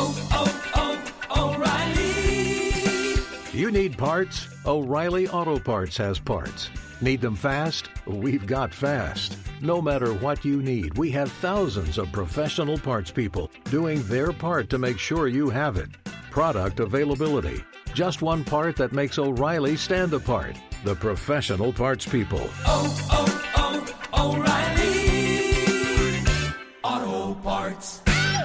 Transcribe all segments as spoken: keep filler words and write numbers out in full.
oh, oh, O'Reilly. You need parts? O'Reilly Auto Parts has parts. Need them fast? We've got fast. No matter what you need, we have thousands of professional parts people doing their part to make sure you have it. Product availability. Just one part that makes O'Reilly stand apart. The professional parts people. Oh, oh, oh, O'Reilly Auto Parts.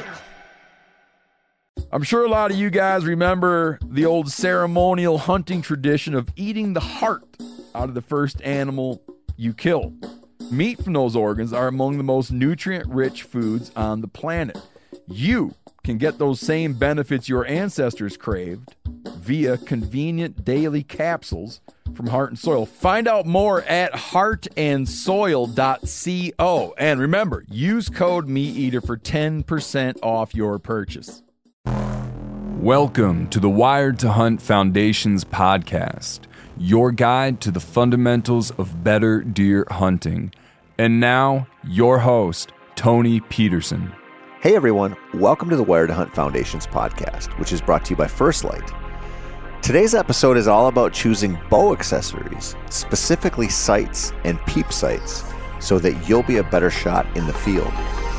I'm sure a lot of you guys remember the old ceremonial hunting tradition of eating the heart out of the first animal you kill. Meat from those organs are among the most nutrient-rich foods on the planet. You can get those same benefits your ancestors craved via convenient daily capsules from Heart and Soil. Find out more at heart and soil dot co. And remember, use code MeatEater for ten percent off your purchase. Welcome to the Wired to Hunt Foundation's podcast, your guide to the fundamentals of better deer hunting. And now, your host, Tony Peterson. Hey everyone, welcome to the Wired to Hunt Foundation's podcast, which is brought to you by First Light. Today's episode is all about choosing bow accessories, specifically sights and peep sights, so that you'll be a better shot in the field.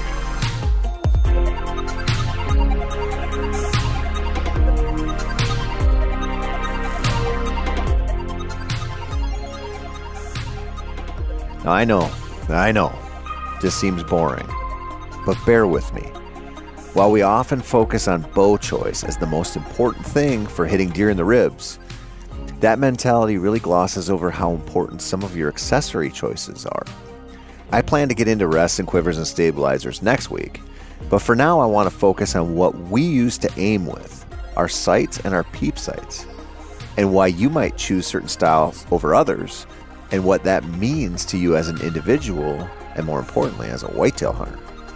Now, I know, I know, this seems boring, but bear with me. While we often focus on bow choice as the most important thing for hitting deer in the ribs, that mentality really glosses over how important some of your accessory choices are. I plan to get into rests and quivers and stabilizers next week, but for now I want to focus on what we use to aim with, our sights and our peep sights, and why you might choose certain styles over others, and what that means to you as an individual, and more importantly, as a whitetail hunter.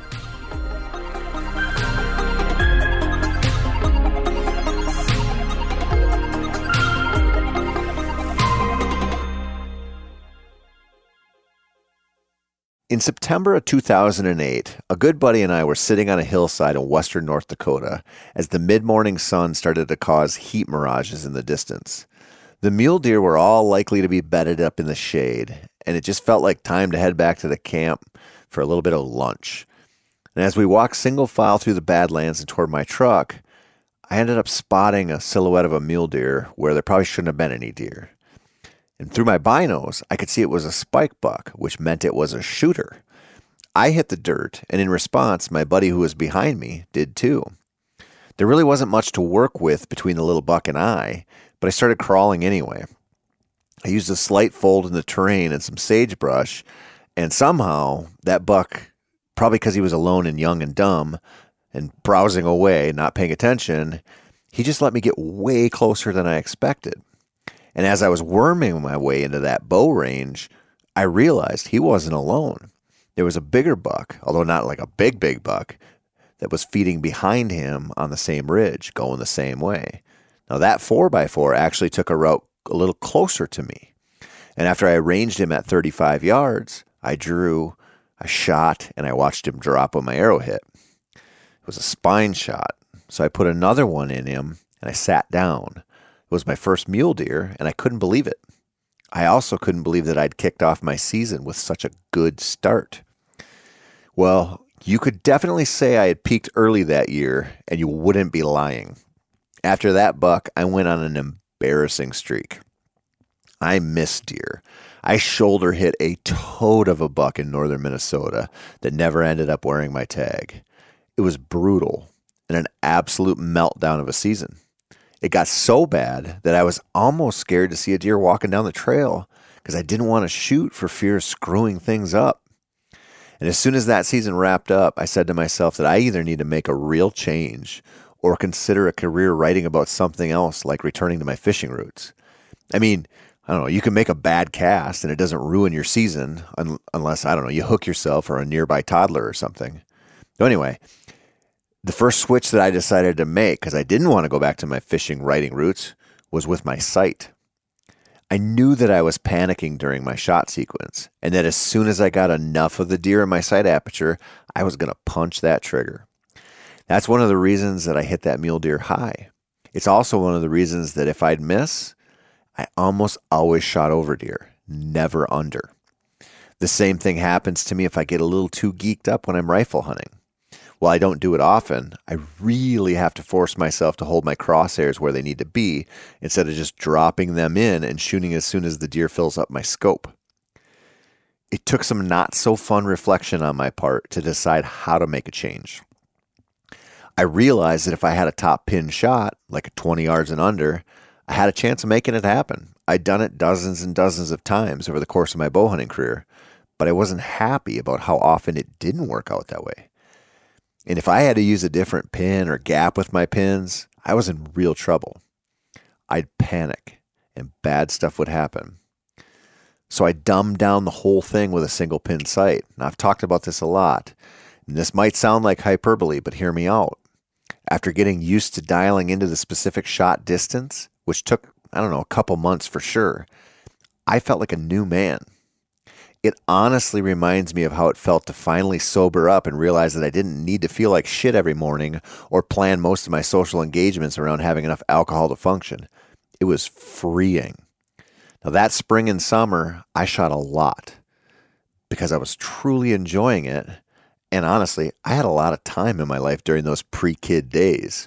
In September of two thousand eight, a good buddy and I were sitting on a hillside in western North Dakota as the mid-morning sun started to cause heat mirages in the distance. The mule deer were all likely to be bedded up in the shade, and it just felt like time to head back to the camp for a little bit of lunch. And as we walked single file through the Badlands and toward my truck, I ended up spotting a silhouette of a mule deer where there probably shouldn't have been any deer. And through my binos, I could see it was a spike buck, which meant it was a shooter. I hit the dirt, and in response, my buddy who was behind me did too. There really wasn't much to work with between the little buck and I, but I started crawling anyway. I used a slight fold in the terrain and some sagebrush, and somehow that buck, probably because he was alone and young and dumb and browsing away, not paying attention, he just let me get way closer than I expected. And as I was worming my way into that bow range, I realized he wasn't alone. There was a bigger buck, although not like a big, big buck, that was feeding behind him on the same ridge, going the same way. Now that four by four actually took a route a little closer to me. And after I ranged him at thirty-five yards, I drew, I shot, and I watched him drop when my arrow hit. It was a spine shot. So I put another one in him and I sat down. It was my first mule deer and I couldn't believe it. I also couldn't believe that I'd kicked off my season with such a good start. Well, you could definitely say I had peaked early that year and you wouldn't be lying. After that buck, I went on an embarrassing streak. I missed deer. I shoulder hit a toad of a buck in northern Minnesota that never ended up wearing my tag. It was brutal and an absolute meltdown of a season. It got so bad that I was almost scared to see a deer walking down the trail because I didn't want to shoot for fear of screwing things up. And as soon as that season wrapped up, I said to myself that I either need to make a real change or consider a career writing about something else like returning to my fishing roots. I mean, I don't know, you can make a bad cast and it doesn't ruin your season un- unless, I don't know, you hook yourself or a nearby toddler or something. So anyway, the first switch that I decided to make, because I didn't want to go back to my fishing writing roots, was with my sight. I knew that I was panicking during my shot sequence and that as soon as I got enough of the deer in my sight aperture, I was going to punch that trigger. That's one of the reasons that I hit that mule deer high. It's also one of the reasons that if I'd miss, I almost always shot over deer, never under. The same thing happens to me if I get a little too geeked up when I'm rifle hunting. While I don't do it often, I really have to force myself to hold my crosshairs where they need to be instead of just dropping them in and shooting as soon as the deer fills up my scope. It took some not so fun reflection on my part to decide how to make a change. I realized that if I had a top pin shot, like a twenty yards and under, I had a chance of making it happen. I'd done it dozens and dozens of times over the course of my bow hunting career, but I wasn't happy about how often it didn't work out that way. And if I had to use a different pin or gap with my pins, I was in real trouble. I'd panic and bad stuff would happen. So I dumbed down the whole thing with a single pin sight. And I've talked about this a lot. And this might sound like hyperbole, but hear me out. After getting used to dialing into the specific shot distance, which took, I don't know, a couple months for sure, I felt like a new man. It honestly reminds me of how it felt to finally sober up and realize that I didn't need to feel like shit every morning or plan most of my social engagements around having enough alcohol to function. It was freeing. Now that spring and summer, I shot a lot because I was truly enjoying it. And honestly, I had a lot of time in my life during those pre-kid days.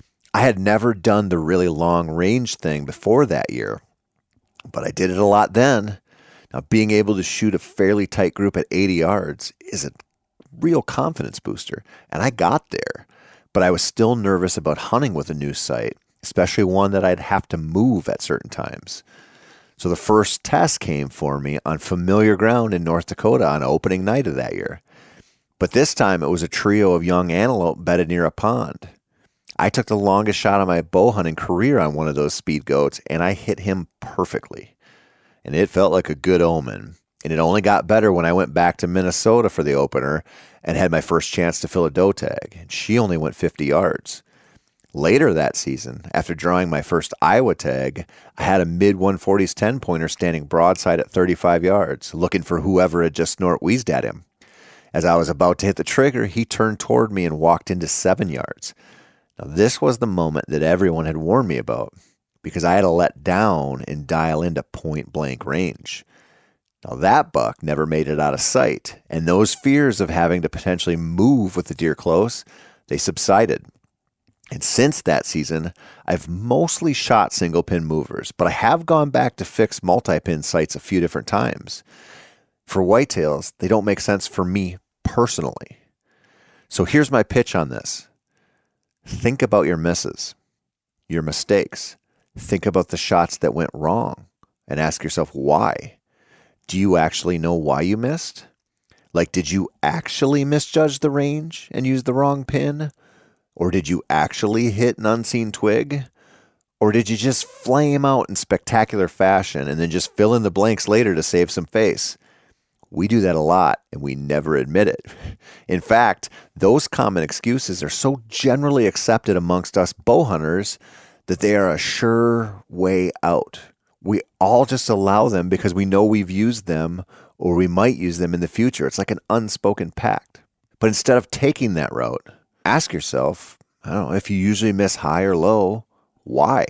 I had never done the really long range thing before that year, but I did it a lot then. Now, being able to shoot a fairly tight group at eighty yards is a real confidence booster, and I got there. But I was still nervous about hunting with a new sight, especially one that I'd have to move at certain times. So the first test came for me on familiar ground in North Dakota on opening night of that year. But this time it was a trio of young antelope bedded near a pond. I took the longest shot of my bow hunting career on one of those speed goats, and I hit him perfectly. And it felt like a good omen. And it only got better when I went back to Minnesota for the opener and had my first chance to fill a doe tag. And she only went fifty yards. Later that season, after drawing my first Iowa tag, I had a mid one forties ten-pointer standing broadside at thirty-five yards, looking for whoever had just snort wheezed at him. As I was about to hit the trigger, he turned toward me and walked into seven yards. Now, this was the moment that everyone had warned me about, because I had to let down and dial into point-blank range. Now, that buck never made it out of sight, and those fears of having to potentially move with the deer close, they subsided. And since that season, I've mostly shot single-pin movers, but I have gone back to fix multi-pin sights a few different times. For whitetails, they don't make sense for me personally. So here's my pitch on this. Think about your misses, your mistakes. Think about the shots that went wrong and ask yourself why. Do you actually know why you missed? Like, did you actually misjudge the range and use the wrong pin? Or did you actually hit an unseen twig? Or did you just flame out in spectacular fashion and then just fill in the blanks later to save some face? We do that a lot, and we never admit it. In fact, those common excuses are so generally accepted amongst us bow hunters that they are a sure way out. We all just allow them because we know we've used them or we might use them in the future. It's like an unspoken pact. But instead of taking that route, ask yourself, I don't know, if you usually miss high or low, why?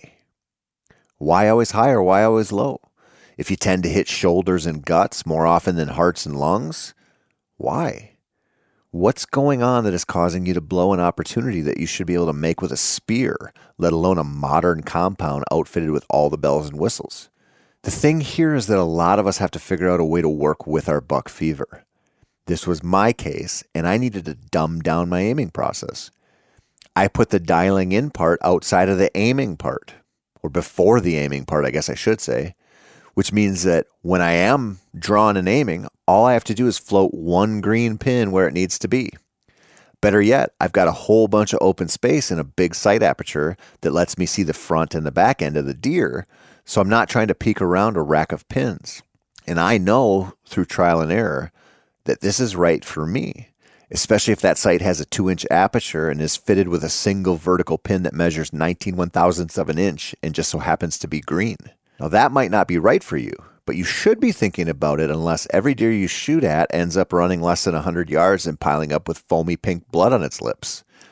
Why always high or why always low? If you tend to hit shoulders and guts more often than hearts and lungs, why? What's going on that is causing you to blow an opportunity that you should be able to make with a spear, let alone a modern compound outfitted with all the bells and whistles? The thing here is that a lot of us have to figure out a way to work with our buck fever. This was my case, and I needed to dumb down my aiming process. I put the dialing in part outside of the aiming part, or before the aiming part, I guess I should say, which means that when I am drawing and aiming, all I have to do is float one green pin where it needs to be. Better yet, I've got a whole bunch of open space and a big sight aperture that lets me see the front and the back end of the deer, so I'm not trying to peek around a rack of pins. And I know through trial and error that this is right for me, especially if that sight has a two-inch aperture and is fitted with a single vertical pin that measures nineteen one thousandths of an inch and just so happens to be green. Now, that might not be right for you, but you should be thinking about it unless every deer you shoot at ends up running less than one hundred yards and piling up with foamy pink blood on its lips.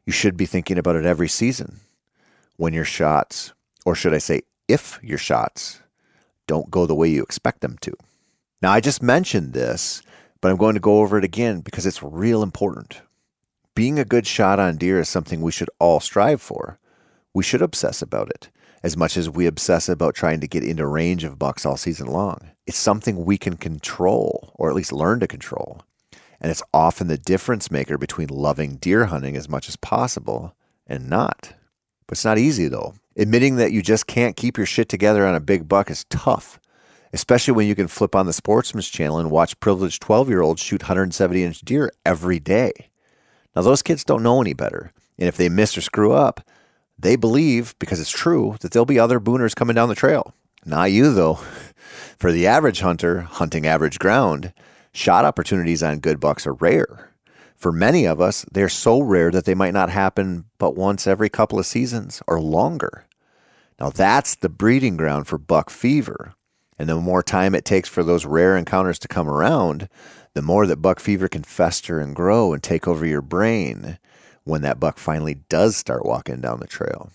You should be thinking about it every season when your shots, or should I say, if your shots don't go the way you expect them to. Now, I just mentioned this, but I'm going to go over it again because it's real important. Being a good shot on deer is something we should all strive for. We should obsess about it as much as we obsess about trying to get into range of bucks all season long. It's something we can control, or at least learn to control. And it's often the difference maker between loving deer hunting as much as possible and not. But it's not easy, though. Admitting that you just can't keep your shit together on a big buck is tough, especially when you can flip on the Sportsman's Channel and watch privileged twelve-year-olds shoot one hundred seventy inch deer every day. Now, those kids don't know any better, and if they miss or screw up, they believe, because it's true, that there'll be other booners coming down the trail. Not you, though. For the average hunter, hunting average ground, shot opportunities on good bucks are rare. For many of us, they're so rare that they might not happen but once every couple of seasons or longer. Now, that's the breeding ground for buck fever. And the more time it takes for those rare encounters to come around, the more that buck fever can fester and grow and take over your brain when that buck finally does start walking down the trail.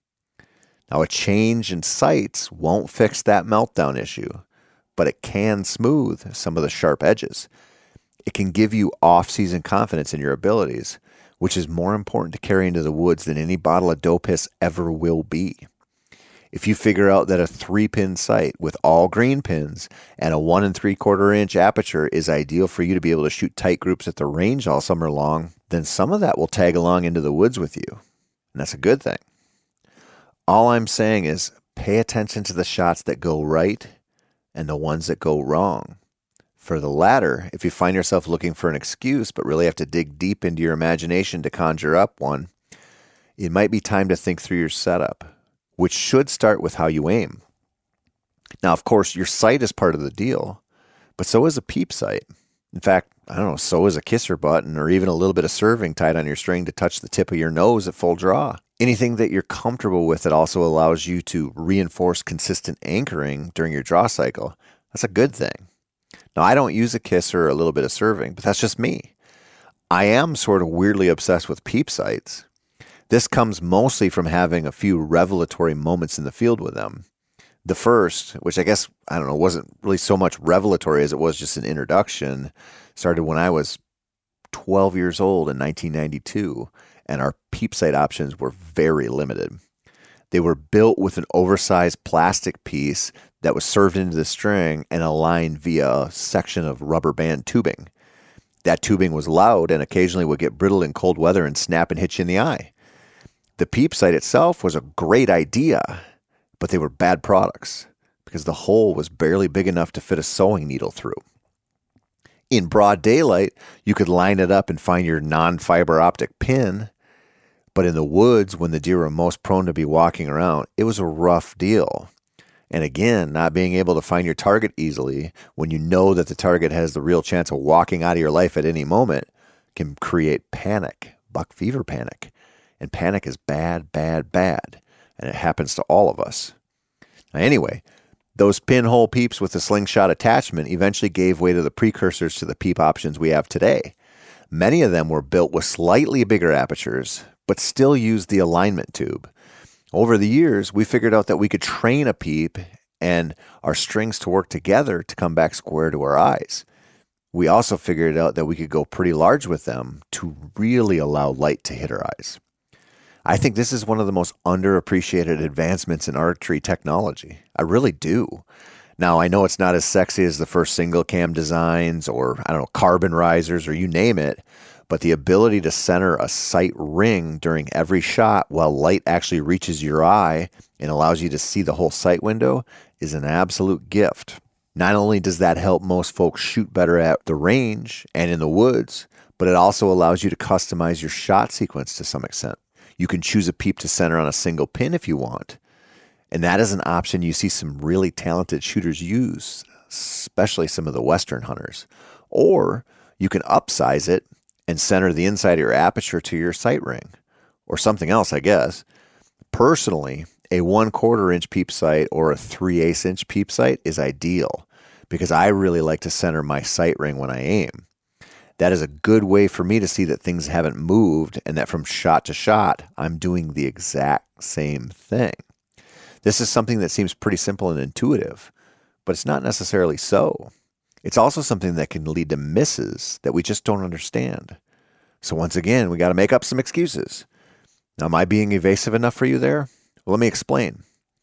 Now, a change in sights won't fix that meltdown issue, but it can smooth some of the sharp edges. It can give you off-season confidence in your abilities, which is more important to carry into the woods than any bottle of doe piss ever will be. If you figure out that a three-pin sight with all green pins and a one and three-quarter inch aperture is ideal for you to be able to shoot tight groups at the range all summer long, then some of that will tag along into the woods with you, and that's a good thing. All I'm saying is pay attention to the shots that go right and the ones that go wrong. For the latter, if you find yourself looking for an excuse but really have to dig deep into your imagination to conjure up one, it might be time to think through your setup, which should start with how you aim. Now, of course, your sight is part of the deal, but so is a peep sight. In fact, I don't know, so is a kisser button or even a little bit of serving tied on your string to touch the tip of your nose at full draw. Anything that you're comfortable with that also allows you to reinforce consistent anchoring during your draw cycle, that's a good thing. Now, I don't use a kisser or a little bit of serving, but that's just me. I am sort of weirdly obsessed with peep sights. This comes mostly from having a few revelatory moments in the field with them. The first, which I guess, I don't know, wasn't really so much revelatory as it was just an introduction, started when I was twelve years old in nineteen ninety-two, and our peep sight options were very limited. They were built with an oversized plastic piece that was served into the string and aligned via a section of rubber band tubing. That tubing was loud and occasionally would get brittle in cold weather and snap and hit you in the eye. The peep sight itself was a great idea, but they were bad products because the hole was barely big enough to fit a sewing needle through. In broad daylight, you could line it up and find your non-fiber optic pin, but in the woods, when the deer were most prone to be walking around, it was a rough deal. And again, not being able to find your target easily when you know that the target has the real chance of walking out of your life at any moment can create panic, buck fever panic. And panic is bad, bad, bad. And it happens to all of us. Now, anyway, those pinhole peeps with the slingshot attachment eventually gave way to the precursors to the peep options we have today. Many of them were built with slightly bigger apertures, but still used the alignment tube. Over the years, we figured out that we could train a peep and our strings to work together to come back square to our eyes. We also figured out that we could go pretty large with them to really allow light to hit our eyes. I think this is one of the most underappreciated advancements in archery technology. I really do. Now, I know it's not as sexy as the first single cam designs or, I don't know, carbon risers or you name it, but the ability to center a sight ring during every shot while light actually reaches your eye and allows you to see the whole sight window is an absolute gift. Not only does that help most folks shoot better at the range and in the woods, but it also allows you to customize your shot sequence to some extent. You can choose a peep to center on a single pin if you want. And that is an option you see some really talented shooters use, especially some of the Western hunters. Or you can upsize it and center the inside of your aperture to your sight ring. Or something else, I guess. Personally, a one quarter inch peep sight or a three eighths inch peep sight is ideal because I really like to center my sight ring when I aim. That is a good way for me to see that things haven't moved and that from shot to shot, I'm doing the exact same thing. This is something that seems pretty simple and intuitive, but it's not necessarily so. It's also something that can lead to misses that we just don't understand. So once again, we got to make up some excuses. Now, am I being evasive enough for you there? Well, let me explain.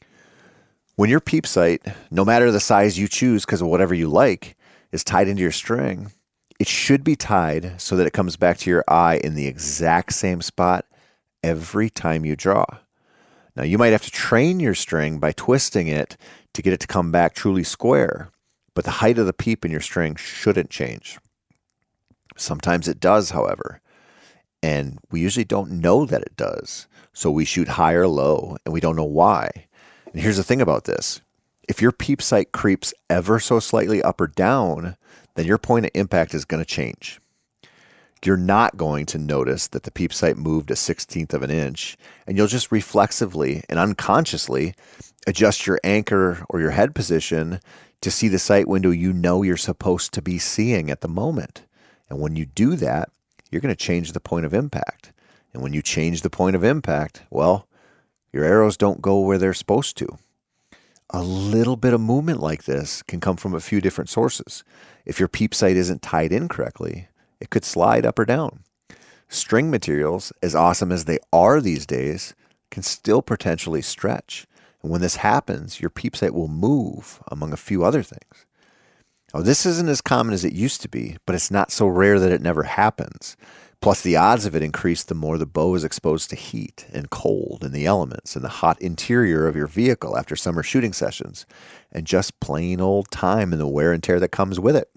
When your peep sight, no matter the size you choose because of whatever you like, is tied into your string, it should be tied so that it comes back to your eye in the exact same spot every time you draw. Now, you might have to train your string by twisting it to get it to come back truly square, but the height of the peep in your string shouldn't change. Sometimes it does, however, and we usually don't know that it does. So we shoot high or low, and we don't know why. And here's the thing about this. If your peep sight creeps ever so slightly up or down, then your point of impact is going to change. You're not going to notice that the peep sight moved a sixteenth of an inch, and you'll just reflexively and unconsciously adjust your anchor or your head position to see the sight window you know you're supposed to be seeing at the moment. And when you do that, you're going to change the point of impact. And when you change the point of impact, well, your arrows don't go where they're supposed to. A little bit of movement like this can come from a few different sources. If your peep sight isn't tied in correctly, it could slide up or down. String materials, as awesome as they are these days, can still potentially stretch. And when this happens, your peep sight will move, among a few other things. Now, this isn't as common as it used to be, but it's not so rare that it never happens. Plus, the odds of it increase the more the bow is exposed to heat and cold and the elements and the hot interior of your vehicle after summer shooting sessions, and just plain old time and the wear and tear that comes with it.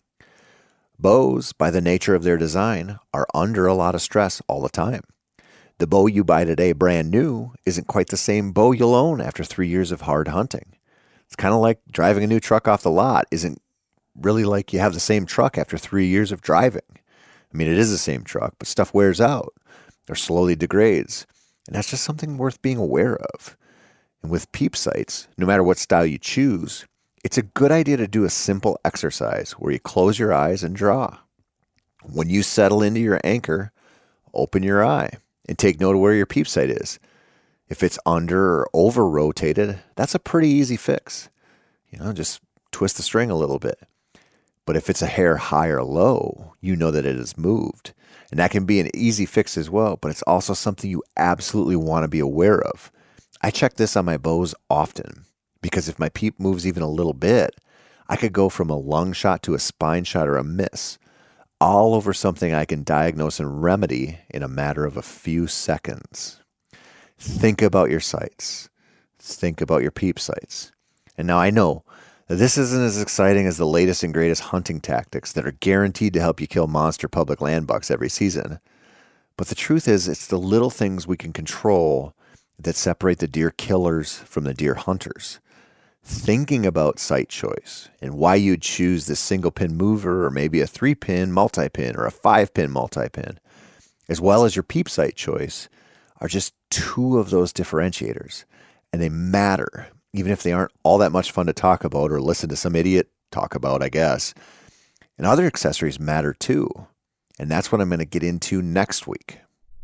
Bows, by the nature of their design, are under a lot of stress all the time. The bow you buy today brand new isn't quite the same bow you'll own after three years of hard hunting. It's kind of like driving a new truck off the lot isn't really like you have the same truck after three years of driving. I mean, it is the same truck, but stuff wears out or slowly degrades, and that's just something worth being aware of. And with peep sights, no matter what style you choose, it's a good idea to do a simple exercise where you close your eyes and draw. When you settle into your anchor, open your eye and take note of where your peep sight is. If it's under or over rotated, that's a pretty easy fix. You know, just twist the string a little bit. But if it's a hair high or low, you know that it has moved. And that can be an easy fix as well, but it's also something you absolutely want to be aware of. I check this on my bows often, because if my peep moves even a little bit, I could go from a lung shot to a spine shot or a miss, all over something I can diagnose and remedy in a matter of a few seconds. Think about your sights. Think about your peep sights. And now I know that this isn't as exciting as the latest and greatest hunting tactics that are guaranteed to help you kill monster public land bucks every season. But the truth is, it's the little things we can control that separate the deer killers from the deer hunters. Thinking about sight choice and why you'd choose this single pin mover or maybe a three pin multi-pin or a five pin multi-pin, as well as your peep sight choice, are just two of those differentiators. And they matter, even if they aren't all that much fun to talk about or listen to some idiot talk about, I guess. And other accessories matter too. And that's what I'm going to get into next week.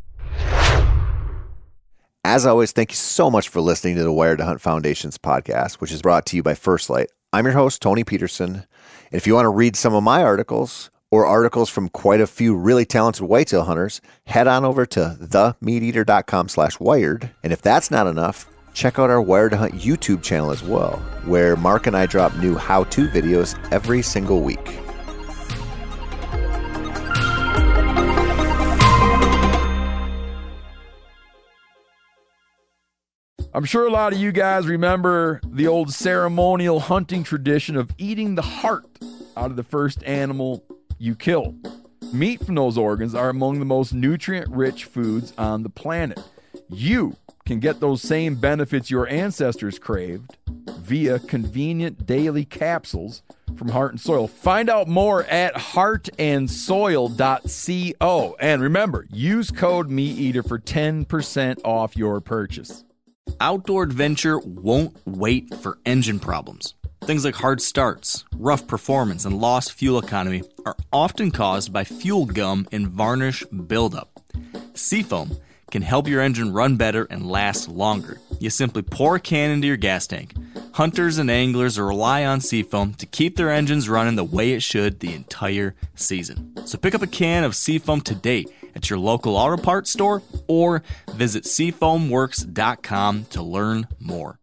As always, thank you so much for listening to the Wired to Hunt Foundation's podcast, which is brought to you by First Light. I'm your host, Tony Peterson. And if you want to read some of my articles or articles from quite a few really talented whitetail hunters, head on over to themeateater.com slash wired. And if that's not enough, check out our Wired to Hunt YouTube channel as well, where Mark and I drop new how-to videos every single week. I'm sure a lot of you guys remember the old ceremonial hunting tradition of eating the heart out of the first animal you kill. Meat from those organs are among the most nutrient-rich foods on the planet. You can get those same benefits your ancestors craved via convenient daily capsules from Heart and Soil. Find out more at heart and soil dot co. And remember, use code MeatEater for ten percent off your purchase. Outdoor adventure won't wait for engine problems. Things like hard starts, rough performance, and lost fuel economy are often caused by fuel gum and varnish buildup. Seafoam can help your engine run better and last longer. You simply pour a can into your gas tank. Hunters and anglers rely on Seafoam to keep their engines running the way it should the entire season. So pick up a can of Seafoam today at your local auto parts store or visit seafoam works dot com to learn more.